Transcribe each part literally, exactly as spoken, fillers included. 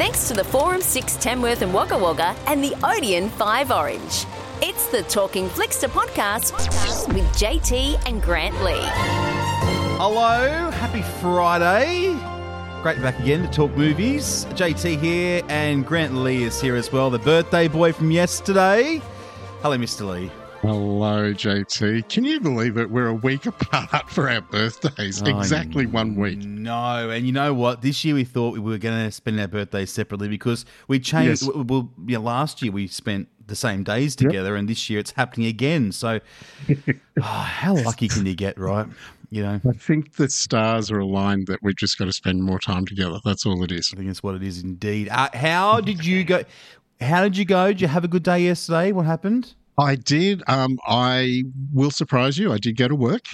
Thanks to the Forum six Tamworth and Wagga Wagga and the Odeon five Orange. It's the Talking Flickster podcast with J T and Grant Lee. Hello, happy Friday. Great to be back again to talk movies. J T here and Grant Lee is here as well, the birthday boy from yesterday. Hello, Mister Lee. Hello, J T. Can you believe it? We're a week apart for our birthdays. Oh, exactly one week. No, and you know what? This year we thought we were going to spend our birthdays separately because we changed. Yes. Well, yeah, last year we spent the same days together, yep. And this year it's happening again. So, oh, how lucky can you get, right? You know, I think the stars are aligned that we've just got to spend more time together. That's all it is. I think that's what it is indeed. Uh, how did you go? How did you go? Did you have a good day yesterday? What happened? I did. Um, I will surprise you. I did go to work.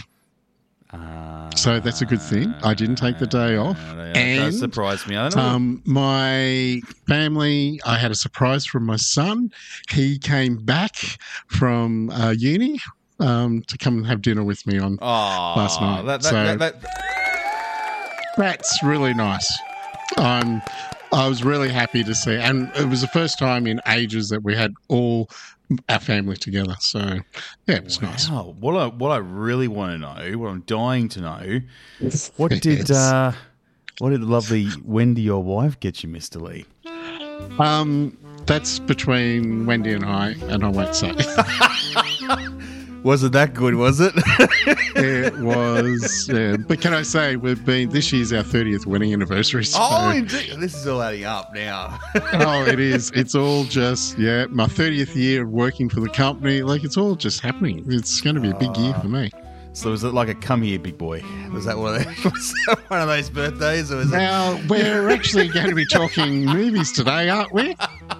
Uh, so that's a good thing. I didn't take the day off. That and does surprise me. I don't know. Um, my family, I had a surprise from my son. He came back from uh, uni um, to come and have dinner with me on oh, last night. That, that, so that, that, that's really nice. Um, I was really happy to see. And it was the first time in ages that we had all our family together. So, yeah, it was wow. nice. What I, what I really want to know, what I'm dying to know, what Yes. did uh, what did lovely Wendy, your wife, get you, Mister Lee? Um, that's between Wendy and I, and I won't say. Was it that good, was it? It was. Yeah. But can I say, we've been, this year's our thirtieth wedding anniversary. So, oh, indeed. This is all adding up now. oh, it is. It's all just, yeah, my thirtieth year of working for the company. Like, it's all just happening. It's going to be a big year for me. So was it like a come here, big boy? Was that one of those, was that one of those birthdays? Or was now, it... we're actually going to be talking movies today, aren't we?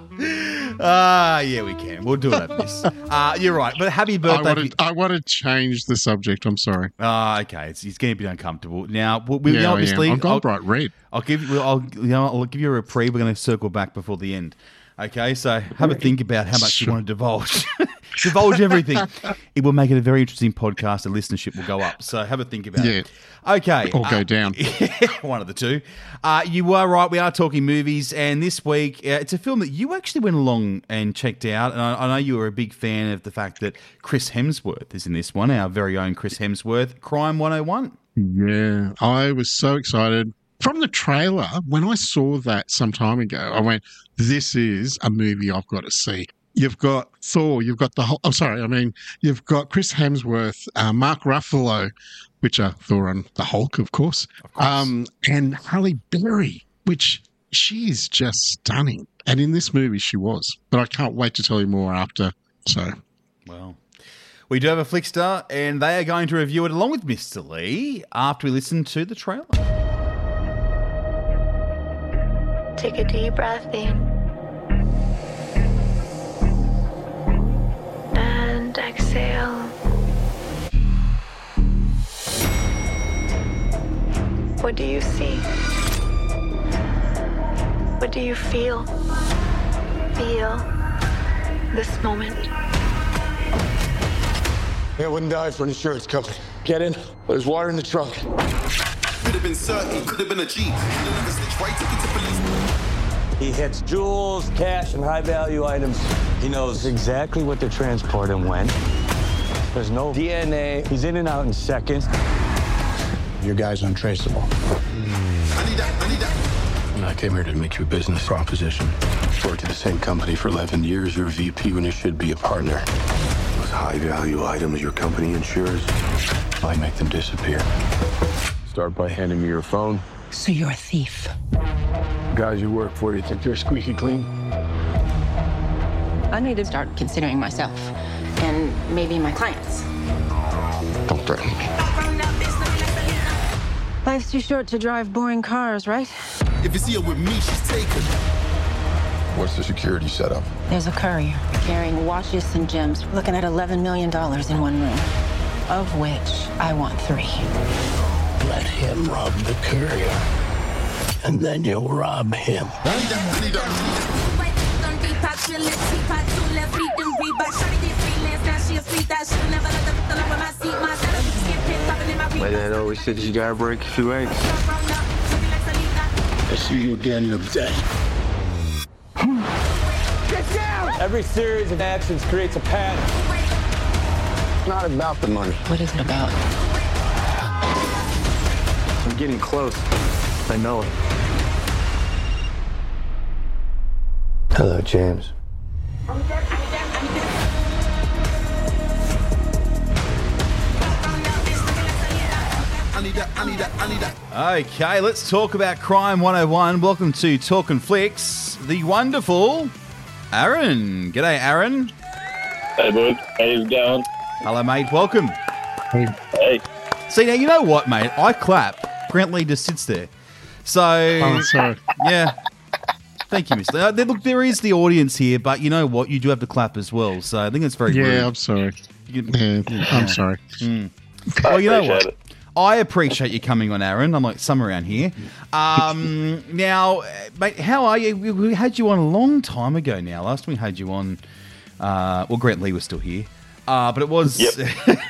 Ah, uh, yeah, we can. We'll do it after this. Uh, you're right. But happy birthday. I want, to, I want to change the subject. I'm sorry. Ah, uh, okay. It's, it's going to be uncomfortable. Now, we, we, yeah, you know, obviously, I've gone I'll, bright red. I'll give you. I'll, you know, I'll give you a reprieve. We're going to circle back before the end. Okay, so have a think about how much sure. you want to divulge. Divulge everything. It will make it a very interesting podcast. The listenership will go up. So have a think about yeah. it. Okay. Or go uh, down. One of the two. Uh, you are right. We are talking movies. And this week, uh, it's a film that you actually went along and checked out. And I, I know you were a big fan of the fact that Chris Hemsworth is in this one, our very own Chris Hemsworth, Crime one oh one. Yeah, I was so excited. From the trailer, when I saw that some time ago, I went, this is a movie I've got to see. You've got Thor, you've got the whole, oh, sorry, I mean, you've got Chris Hemsworth, uh, Mark Ruffalo, which are Thor and the Hulk, of course, of course. Um, and Halle Berry, which she is just stunning. And in this movie, she was. But I can't wait to tell you more after, so. Well, we do have a Flickster, and they are going to review it along with Mister Lee after we listen to the trailer. Take a deep breath in and exhale. What do you see? What do you feel? Feel this moment. I wouldn't die for an insurance company. Get in. There's water in the trunk. Could have been certain, could have been a G. Right to get to police. He hits jewels, cash, and high-value items. He knows exactly what to transport and when. There's no D N A. He's in and out in seconds. Your guy's untraceable. I need that, I need that. I came here to make you a business proposition. Worked at the same company for eleven years. You're a V P when you should be a partner. Those high-value items your company insures, I make them disappear. Start by handing me your phone. So you're a thief. Guys you work for, you think they're squeaky clean? I need to start considering myself and maybe my clients. Don't threaten me. Life's too short to drive boring cars, right? If you see her with me, she's taken. What's the security setup? There's a courier carrying watches and gems, looking at eleven million dollars in one room, of which I want three. Let him rob the courier, and then you'll rob him. My dad always said you gotta break a few eggs. I see you at the end of the day. Every series of actions creates a pattern. It's not about the money. What is it about? I'm getting close. I know it. Hello, James. I need that, I need that, I need that. Okay, let's talk about Crime one oh one. Welcome to Talkin' Flicks. The wonderful Aaron. G'day, Aaron. Hey, bud. How you going? Hello, mate. Welcome. Hey. See, now, you know what, mate? I clap. Grant Lee just sits there. So, Oh, sorry. yeah. Thank you, Mister Uh, there- look, there is the audience here, but you know what? You do have to clap as well. So I think it's very Yeah, rude. I'm sorry. You can- Yeah, I'm sorry. Mm. I Well, you know appreciate what? it. I appreciate you coming on, Aaron. I'm like some around here. Um, now, uh, mate, how are you? We- We had you on a long time ago now. Last time we had you on, uh, well, Grant Lee was still here, uh, but it was. Yep.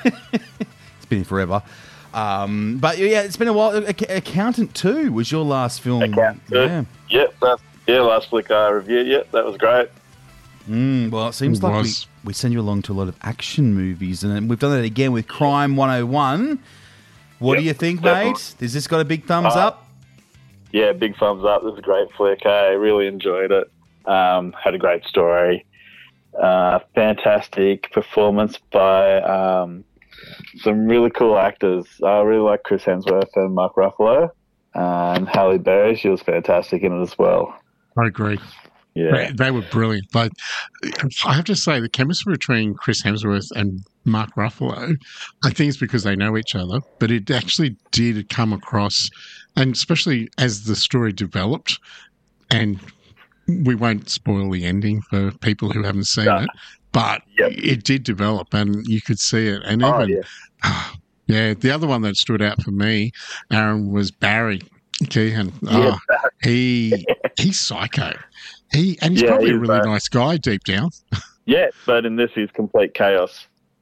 It's been here forever. Um, but yeah, it's been a while. Ac- Accountant two was your last film. Accountant two. Yeah. Yep, that's, yeah, last flick I reviewed. Yep, that was great. Mm, well, it seems It like we, was. we send you along to a lot of action movies, and we've done that again with Crime one oh one. What Yep, do you think, definitely. mate? Has this got a big thumbs Uh, up? Yeah, big thumbs up. This is a great flick. I really enjoyed it. Um, had a great story. Uh, fantastic performance by um, some really cool actors. I really like Chris Hemsworth and Mark Ruffalo. Uh, and Halle Berry, she was fantastic in it as well. I agree. Yeah. They, they were brilliant. But I have to say, the chemistry between Chris Hemsworth and Mark Ruffalo, I think it's because they know each other, but it actually did come across, and especially as the story developed, and we won't spoil the ending for people who haven't seen No. it, but Yep. it did develop and you could see it. And Oh, even, yeah. yeah, the other one that stood out for me, Aaron, was Barry Keoghan. Yeah, Oh, he he's psycho. He and he's Yeah, probably a he's really bad. nice guy deep down. Yeah, but in this, he's complete chaos.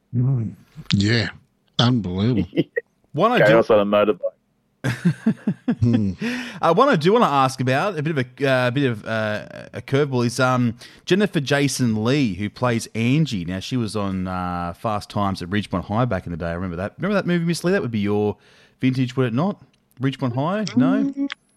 Yeah, unbelievable. One I do, Chaos on a motorbike. Hmm. uh, one I do want to ask about a bit of a uh, bit of uh, a curveball is um, Jennifer Jason Leigh, who plays Angie. Now she was on uh, Fast Times at Ridgemont High back in the day. I remember that. Remember that movie, Miss Lee? That would be your vintage, would it not? Ridgemont High? No,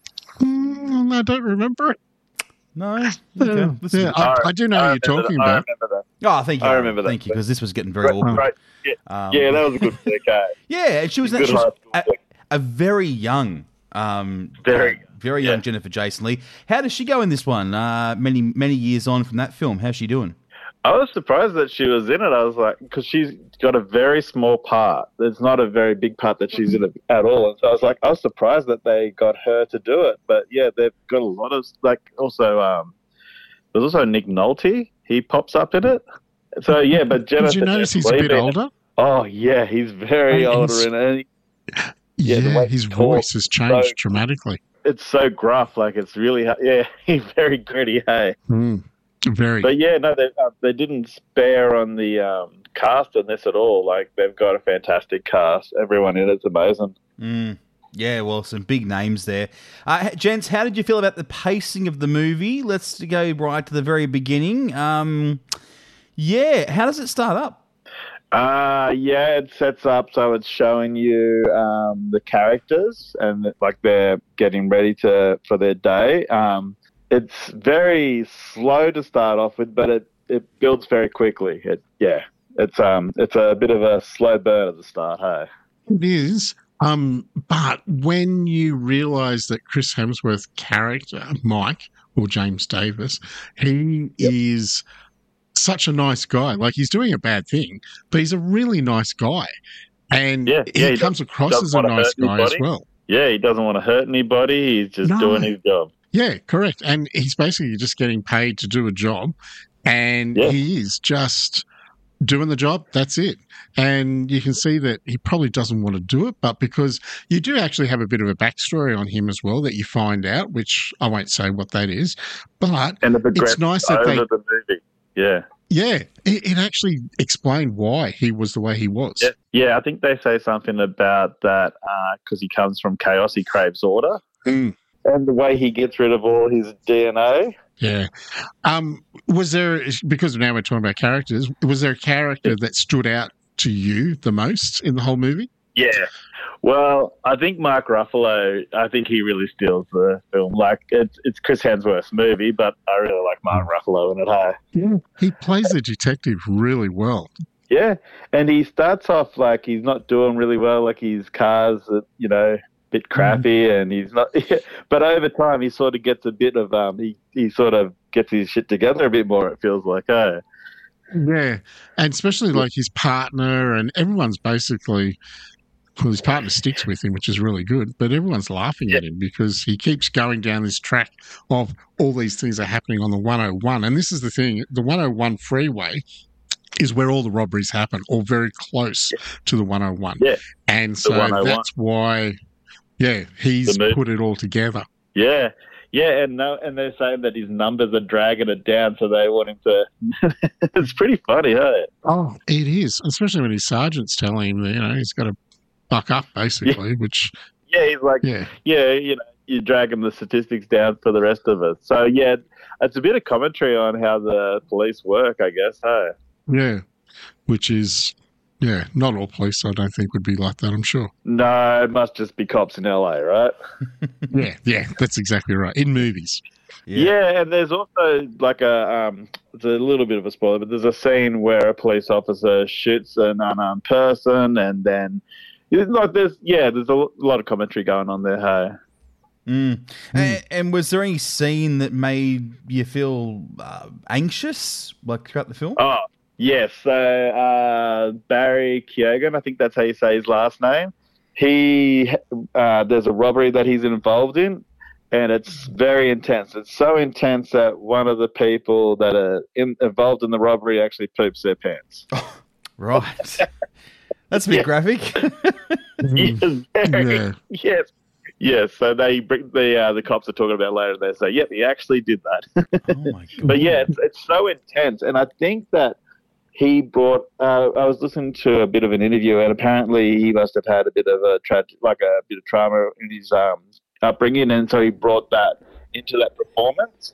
Mm, I don't remember it. no. Okay. Let's- Yeah, I, I do know I who you're remember talking that. I about. remember that. Oh, thank you. I remember that. Thank you, because this was getting very Right, awkward. right. Yeah. Um, yeah, that was a good flick. eh? Yeah, she was, Good she was high school a, flick. a very young, um, Very uh, very young yeah. Jennifer Jason Leigh. How does she go in this one? Uh, many many years on from that film, how's she doing? I was surprised that she was in it. I was like, because she's got a very small part. There's not a very big part that she's in it at all. And so I was like, I was surprised that they got her to do it. But yeah, they've got a lot of, like, also, um, there's also Nick Nolte. He pops up in it. So yeah, but Jennifer. Did you notice he's a Jason bit Leigh- older? Oh yeah, he's very And older he's- in it. Yeah, Yeah, the way his he talks, voice has changed so- dramatically. It's so gruff, like it's really, yeah, he's very gritty, hey. Mm, very. But yeah, no, they uh, they didn't spare on the um, cast in this at all. Like they've got a fantastic cast. Everyone in it's amazing. Mm. Yeah, well, some big names there. Uh, gents, how did you feel about the pacing of the movie? Let's go right to the very beginning. Um, yeah, how does it start up? Uh, yeah, it sets up so it's showing you um, the characters and like they're getting ready to for their day. Um, it's very slow to start off with, but it, it builds very quickly. It yeah, it's um it's a bit of a slow burn at the start. Hey, It is. Um, but when you realise that Chris Hemsworth's character, Mike, or James Davis, he Yep. is such a nice guy. Like, he's doing a bad thing, but he's a really nice guy. And Yeah, he, yeah, he comes doesn't- across doesn't as a wanna nice hurt guy as anybody. well. yeah, he doesn't want to hurt anybody. He's just No. doing his job. Yeah, correct. And he's basically just getting paid to do a job, and Yeah. he is just doing the job. That's it. And you can see that he probably doesn't want to do it, but because you do actually have a bit of a backstory on him as well that you find out, which I won't say what that is, but And the progress it's nice that over they, the movie. Yeah. yeah, it, it actually explained why he was the way he was. Yeah, yeah, I think they say something about that because he comes from chaos, he craves order. Mm. And the way he gets rid of all his D N A. Yeah. Um, Was there, because now we're talking about characters, was there a character that stood out to you the most in the whole movie? Yeah. Well, I think Mark Ruffalo, I think he really steals the film. Like, it's it's Chris Hemsworth's movie, but I really like Mark Ruffalo in it, hey? Yeah. He plays the detective really well. Yeah, and he starts off like he's not doing really well, like his car's, uh, you know, a bit crappy, mm. and he's not. But over time, he sort of gets a bit of um, he he sort of gets his shit together a bit more. It feels like, oh. Yeah, and especially like his partner and everyone's basically. Well, his partner sticks with him, which is really good, but everyone's laughing yeah. at him because he keeps going down this track of all these things are happening on the one oh one. And this is the thing, the one oh one freeway is where all the robberies happen, or very close yeah. to the one oh one. Yeah. And so that's why, yeah, he's put it all together. Yeah. Yeah, and no, and they're saying that his numbers are dragging it down, so they want him to. It's pretty funny, huh? Oh, it is, especially when his sergeant's telling him that, you know, he's got to buck up, basically, yeah. which... Yeah, he's like, yeah. yeah, you know, you're dragging the statistics down for the rest of us. So, yeah, it's a bit of commentary on how the police work, I guess, hey? Yeah, which is, yeah, not all police, I don't think, would be like that, I'm sure. No, it must just be cops in L A, right? yeah, yeah, that's exactly right, in movies. Yeah. yeah, and there's also like a, um, it's a little bit of a spoiler, but there's a scene where a police officer shoots an unarmed person, and then... Like there's yeah, there's a lot of commentary going on there. Hey, mm. Mm. And, and was there any scene that made you feel uh, anxious, like throughout the film? Oh yes, so uh, Barry Keoghan, I think that's how you say his last name. He uh, there's a robbery that he's involved in, and it's very intense. It's so intense that one of the people that are in, involved in the robbery actually poops their pants. Oh, right. That's a bit yeah. graphic. yes, very, yeah. yes, yes. So they bring the uh, the cops are talking about it later. And they say, "Yep, he actually did that." Oh my god! But yeah, it's, it's so intense, and I think that he brought. Uh, I was listening to a bit of an interview, and apparently he must have had a bit of a tragic, like a bit of trauma in his um, upbringing, and so he brought that into that performance.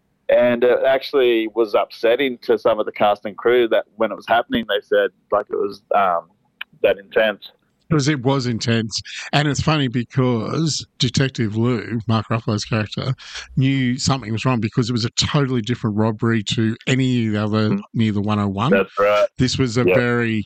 And it actually was upsetting to some of the cast and crew that when it was happening, they said like it was. Um, that intense. Because it was intense. And it's funny because Detective Lou, Mark Ruffalo's character, knew something was wrong because it was a totally different robbery to any other mm. near the one oh one. That's right. This was a yep. very,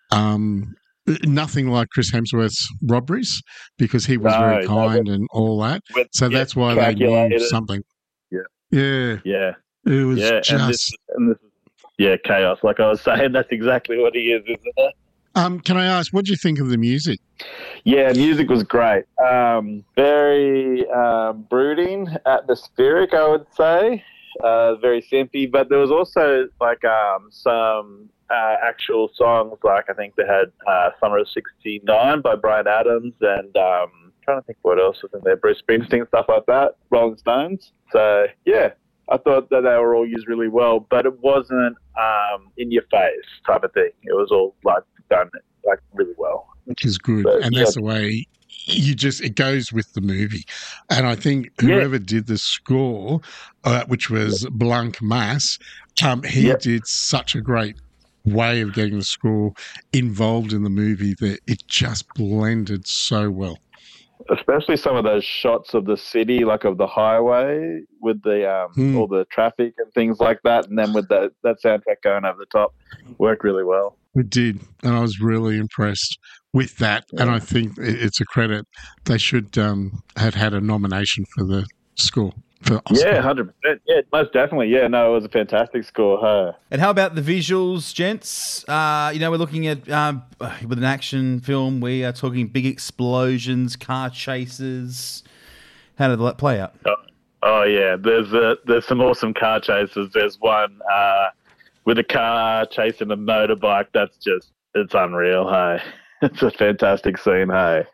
um, nothing like Chris Hemsworth's robberies because he was no, very kind and all that. With, so yeah, that's why they knew something. Yeah. Yeah. Yeah. It was yeah, just... And this, and this, yeah, chaos. Like I was saying, that's exactly what he is, isn't it? Um, can I ask, what do you think of the music? Yeah, music was great. Um, very um, brooding, atmospheric, I would say. Uh, very simpy, but there was also like um, some uh, actual songs. Like I think they had uh, "Summer of sixty-nine" by Bryan Adams, and um, I'm trying to think what else was in there. Bruce Springsteen, stuff like that. Rolling Stones. So yeah. I thought that they were all used really well, but it wasn't um, in your face type of thing. It was all like done like really well, which is good, but, and that's yeah. the way you just it goes with the movie. And I think whoever yeah. did the score, uh, which was yeah. Blanc Mas, um, he yeah. did such a great way of getting the score involved in the movie that it just blended so well. Especially some of those shots of the city, like of the highway with the um, mm. all the traffic and things like that, and then with that that soundtrack going over the top, worked really well. It did, and I was really impressed with that. Yeah. And I think it's a credit. They should um, have had a nomination for the score. For Oscar. Yeah, one hundred percent. Yeah, most definitely. Yeah, no, it was a fantastic score. Huh? And how about the visuals, gents? Uh, you know, we're looking at, um, with an action film, we are talking big explosions, car chases. How did that play out? Oh, oh yeah, there's a, there's some awesome car chases. There's one uh, with a car chasing a motorbike. That's just, it's unreal, hey? It's a fantastic scene, hey?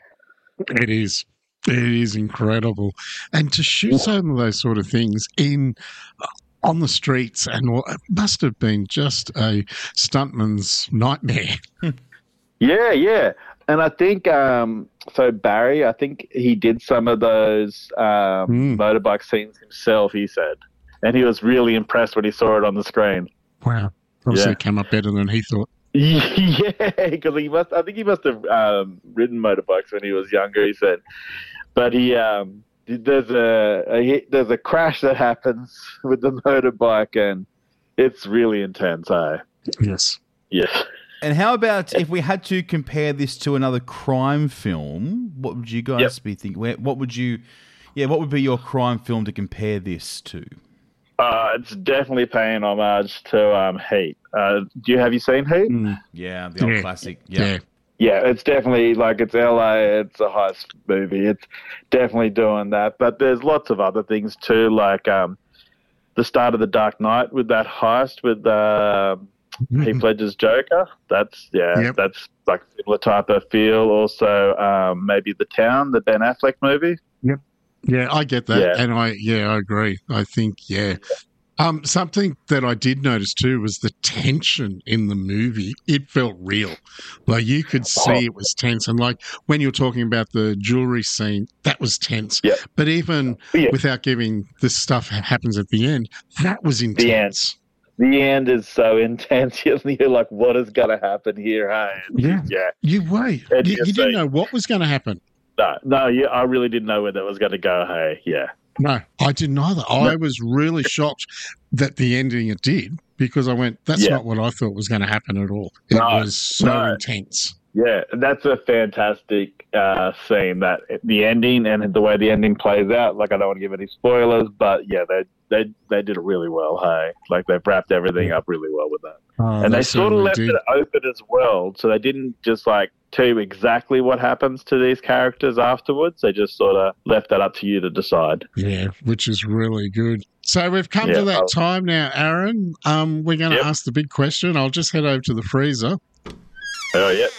It is. It is incredible. And to shoot some of those sort of things in on the streets, and it must have been just a stuntman's nightmare. Yeah, yeah. And I think, um, so Barry, I think he did some of those um, mm. motorbike scenes himself, he said. and he was really impressed when he saw it on the screen. Wow. Obviously Yeah. it came up better than he thought. Yeah, because he must. I think he must have um, ridden motorbikes when he was younger. He said, but he um, there's a, a there's a crash that happens with the motorbike, and it's really intense. Eh? Yes. Yes. And how about if we had to compare this to another crime film? What would you guys Yep. be thinking? Where- What would you, yeah, what would be your crime film to compare this to? Uh, it's definitely paying homage to um, Heat. Uh, do you have you seen Heat? Yeah, the old Yeah. classic. Yeah. Yeah. Yeah, it's definitely like it's L A. It's a heist movie. It's definitely doing that. But there's lots of other things too, like um, the start of The Dark Knight with that heist with uh, Heath Ledger's Joker. That's yeah, Yep. that's like similar type of feel. Also, um, maybe The Town, the Ben Affleck movie. Yep. Yeah, I get that. Yeah. And I, yeah, I agree. I think, yeah. Um, something that I did notice too was the tension in the movie. It felt real. Like you could see it was tense. And like when you're talking about the jewelry scene, that was tense. Yeah. But even Yeah. without giving this stuff that happens at the end, that was intense. The end is so intense. You're like, what is going to happen here? Hey? Yeah. Yeah. You wait. And You, you you didn't see- know what was going to happen. No, no, yeah, I really didn't know where that was going to go. Hey, yeah. No, I didn't either. I was really shocked that the ending it did because I went, that's Yeah. not what I thought was going to happen at all. It No, was so no. intense. Yeah, that's a fantastic uh, scene. That the ending and the way the ending plays out. Like, I don't want to give any spoilers, but yeah, they they they did it really well. Hey, like they've wrapped everything up really well with that, Oh, and they sort of certainly left did. it open as well. So they didn't just like tell you exactly what happens to these characters afterwards. They just sort of left that up to you to decide. Yeah, which is really good. So we've come to Yeah, that I'll- time now, Aaron. Um, we're going to Yep. ask the big question. I'll just head over to the freezer. Oh yeah.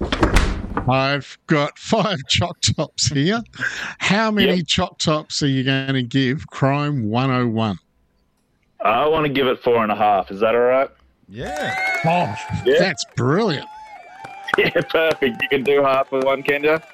I've got five choc tops here. How many Yep. choc tops are you going to give Crime one oh one? I want to give it four and a half. Is that all right? Yeah. Oh, Yeah. that's brilliant. Yeah, perfect. You can do half of one, can you?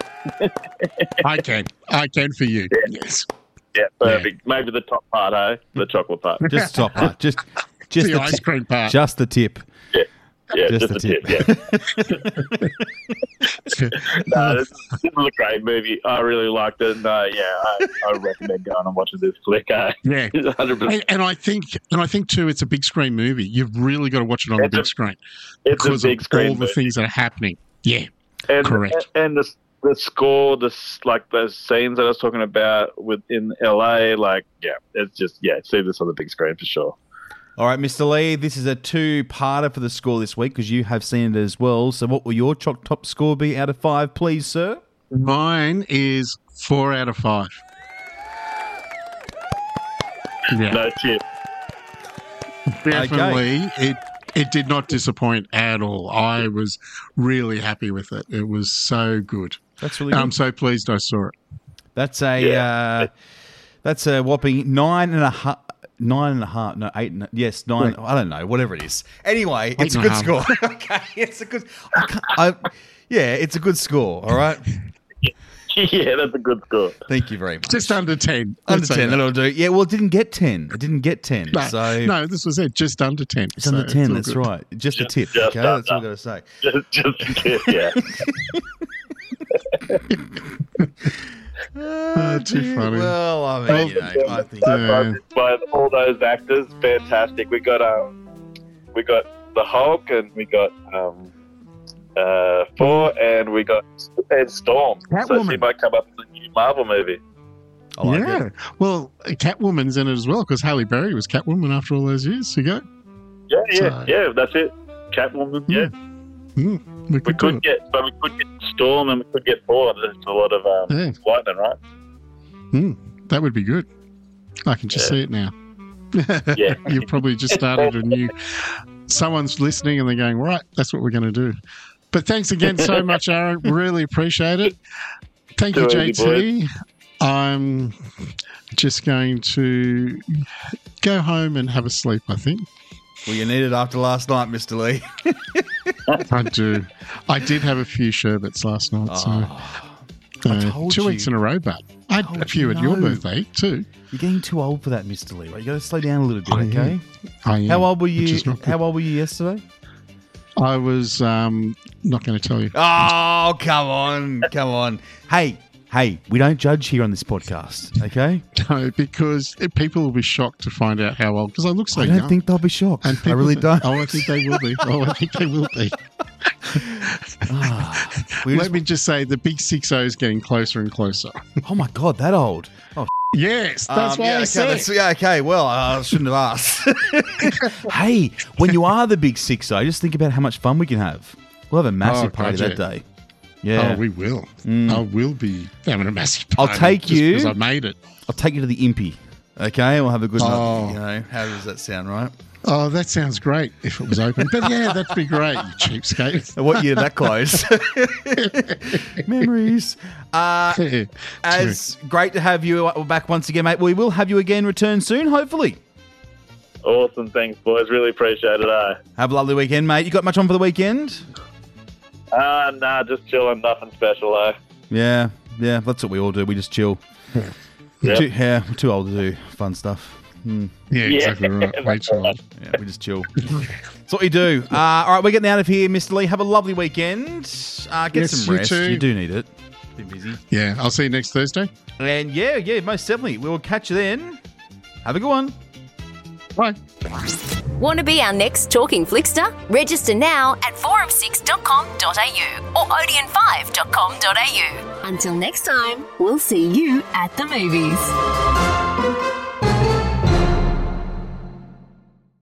I can. I can for you. Yes. Yeah, perfect. Maybe the top part, eh? The chocolate part. Just the top part. Just, just The the, ice tip. cream part. Just the tip. Yeah, yeah, Just just, the the tip. Yeah. No, this, this is a great movie. I really liked it. And, uh, yeah, I, I recommend going and watching this flick. Eh? Yeah. one hundred percent. And, and I think, and I think too, it's a big screen movie. You've really got to watch it on It's the a- big screen It's a because big of screen all the movie. things that are happening. Yeah, And, correct. And, and the the score, the s- like those scenes that I was talking about within L A, like yeah, it's just yeah, see this on the big screen for sure. All right, Mister Lee, this is a two-parter for the score this week because you have seen it as well. So what will your choc top score be out of five, please, sir? Mine is four out of five. Yeah, No chip. definitely. It it did not disappoint at all. I was really happy with it. It was so good. That's really good. I'm so pleased I saw it. That's a Yeah. uh, that's a whopping nine and a half. Nine and a half, no, eight. And, yes, nine. Right. I don't know, whatever it is. Anyway, it's a and good a score. half. Okay, it's a good. I can't, I, yeah, it's a good score. All right. Yeah, that's a good score. Thank you very much. Just under ten. under Let's say ten, that. that'll do. Yeah, well, it didn't get ten. It didn't get ten. No, so no, this was it. Just under ten. it's under ten. all That's good. right. Just a tip. just okay, that's all I under. got to say. Just, just a tip, yeah. Oh, too funny. Well, I mean, you know, I think. Yeah. By all those actors, fantastic. We got um, we got the Hulk, and we got um, uh, Thor, and we got and Storm. So Catwoman. she might come up in the new Marvel movie. I like yeah. it. Well, Catwoman's in it as well because Halle Berry was Catwoman after all those years ago. Yeah, yeah, So- yeah. That's it. Catwoman. Yeah, Mm, we we could do could it. get, but we could get Storm, and we could get Thor. There's a lot of um, Yeah. lightning, right? Mm, that would be good. I can just Yeah. see it now. Yeah. You've probably just started a new. Someone's listening and they're going, right, that's what we're going to do. But thanks again so much, Aaron. Really appreciate it. Thank you, Too J easy, T. I'm just going to go home and have a sleep, I think. Well, you need it after last night, Mister Lee. I do. I did have a few sherbets last night, so Oh, Uh, told two you. weeks in a row, but I had Told a few you at your no. birthday too. You're getting too old for that, Mister Leroy. You got to slow down a little bit, I am. okay? I am, How old were which you? is not good. How old were you yesterday? I was um, not going to tell you. Oh, come on, come on. Hey, hey, we don't judge here on this podcast, okay? No, because it, people will be shocked to find out how old. Because I look so I don't young. think they'll be shocked. And I people really think- don't. Oh, I think they will be. Oh, I think they will be. We Let just- me just say, the big six oh is getting closer and closer. Oh my God, that old. Oh, Yes, that's Um, why yeah, I okay, said. that's- yeah, okay. Well, I shouldn't have asked. Hey, when you are the big six, I just think about how much fun we can have. We'll have a massive Oh, party God, that yeah. day. Yeah, Oh, we will. Mm. I will be having a massive I'll party. take just you- because I made it. I'll take you to the Impy. Okay, we'll have a good Oh. night. You know, how does that sound, right? Oh, that sounds great if it was open. But yeah, that'd be great, you cheapskate. What year that close? Memories. Uh, True. as great to have you back once again, mate. We will have you again return soon, hopefully. Awesome. Thanks, boys. Really appreciate it, eh? Have a lovely weekend, mate. You got much on for the weekend? Uh, nah, just chilling. Nothing special, eh? Yeah, yeah. That's what we all do. We just chill. Yep. Too, yeah, we're too old to do fun stuff. Hmm. Yeah, Yeah. exactly right. Way too old. Yeah, we just chill. That's what we do. Uh, all right, we're getting out of here, Mister Lee. Have a lovely weekend. Uh, get Yes, some you rest. too. You do need it. Been busy. Yeah, I'll see you next Thursday. And yeah, yeah, most definitely. We will catch you then. Have a good one. Bye. Want to be our next Talking Flickster? Register now at forum six dot com dot a u or odeon five dot com dot a u. Until next time, we'll see you at the movies.